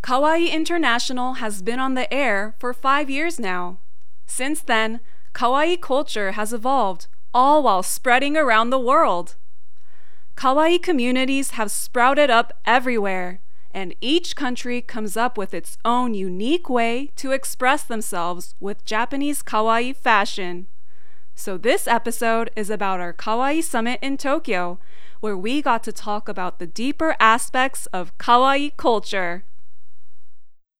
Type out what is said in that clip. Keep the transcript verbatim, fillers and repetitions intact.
Kawaii International has been on the air for five years now. Since then, Kawaii culture has evolved, all while spreading around the world. Kawaii communities have sprouted up everywhere, and each country comes up with its own unique way to express themselves with Japanese Kawaii fashion. So this episode is about our Kawaii Summit in Tokyo, where we got to talk about the deeper aspects of Kawaii culture.